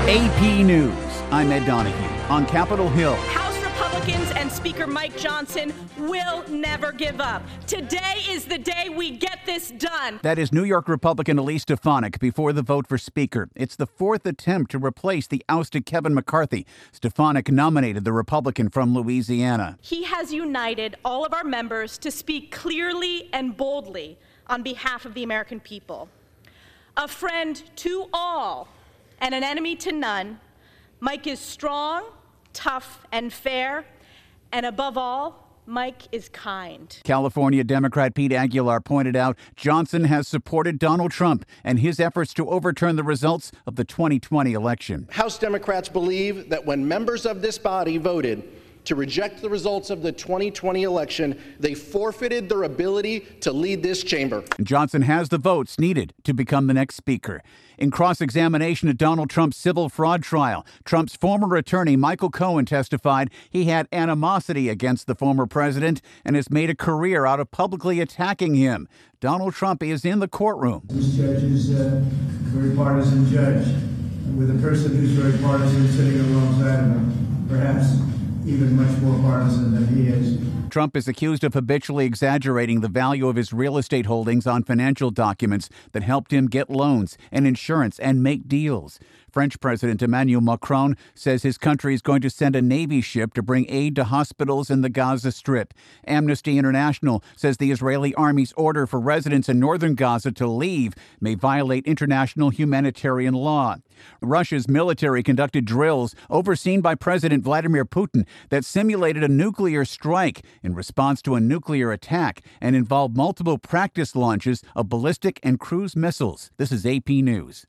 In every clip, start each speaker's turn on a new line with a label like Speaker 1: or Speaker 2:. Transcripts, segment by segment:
Speaker 1: AP News. I'm Ed Donahue on Capitol Hill.
Speaker 2: House Republicans and Speaker Mike Johnson will never give up. Today is the day we get this done.
Speaker 1: That is New York Republican Elise Stefanik before the vote for Speaker. It's the fourth attempt to replace the ousted Kevin McCarthy. Stefanik nominated the Republican from Louisiana.
Speaker 2: He has united all of our members to speak clearly and boldly on behalf of the American people. A friend to all and an enemy to none, Mike is strong, tough, and fair, and above all, Mike is kind.
Speaker 1: California Democrat Pete Aguilar pointed out Johnson has supported Donald Trump and his efforts to overturn the results of the 2020 election.
Speaker 3: House Democrats believe that when members of this body voted to reject the results of the 2020 election, they forfeited their ability to lead this chamber.
Speaker 1: Johnson has the votes needed to become the next speaker. In cross-examination at Donald Trump's civil fraud trial, Trump's former attorney Michael Cohen testified he had animosity against the former president and has made a career out of publicly attacking him. Donald Trump is in the courtroom.
Speaker 4: This judge is a very partisan judge, with a person who's very partisan sitting alongside of him, perhaps even much more partisan than he is.
Speaker 1: Trump is accused of habitually exaggerating the value of his real estate holdings on financial documents that helped him get loans and insurance and make deals. French President Emmanuel Macron says his country is going to send a Navy ship to bring aid to hospitals in the Gaza Strip. Amnesty International says the Israeli army's order for residents in northern Gaza to leave may violate international humanitarian law. Russia's military conducted drills overseen by President Vladimir Putin that simulated a nuclear strike in response to a nuclear attack and involved multiple practice launches of ballistic and cruise missiles. This is AP News.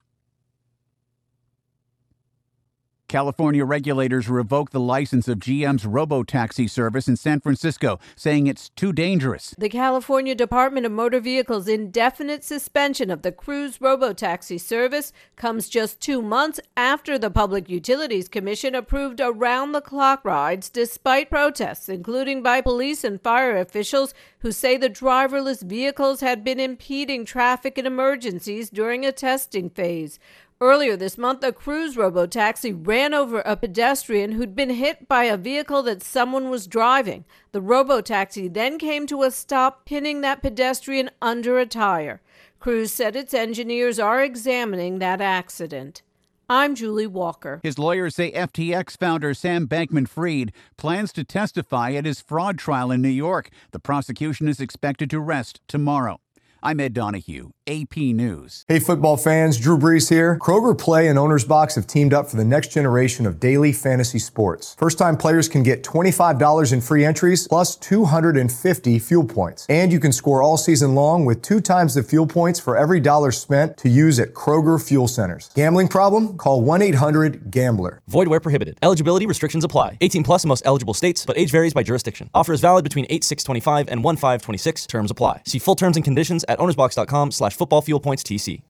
Speaker 1: California regulators revoked the license of GM's robo-taxi service in San Francisco, saying it's too dangerous.
Speaker 5: The California Department of Motor Vehicles' indefinite suspension of the Cruise robo-taxi service comes just 2 months after the Public Utilities Commission approved around-the-clock rides despite protests, including by police and fire officials who say the driverless vehicles had been impeding traffic in emergencies during a testing phase. Earlier this month, a Cruise robo-taxi ran over a pedestrian who'd been hit by a vehicle that someone was driving. The robo-taxi then came to a stop, pinning that pedestrian under a tire. Cruise said its engineers are examining that accident. I'm Julie Walker.
Speaker 1: His lawyers say FTX founder Sam Bankman-Fried plans to testify at his fraud trial in New York. The prosecution is expected to rest tomorrow. I'm Ed Donahue, AP News.
Speaker 6: Hey, football fans, Drew Brees here. Kroger Play and Owner's Box have teamed up for the next generation of daily fantasy sports. First-time players can get $25 in free entries plus 250 fuel points. And you can score all season long with 2 times the fuel points for every dollar spent to use at Kroger Fuel Centers. Gambling problem? Call 1-800-GAMBLER.
Speaker 7: Void where prohibited. Eligibility restrictions apply. 18 plus in most eligible states, but age varies by jurisdiction. Offer is valid between 8/6/25 and 1/5/26. Terms apply. See full terms and conditions at ownersbox.com/footballfuelpointstc.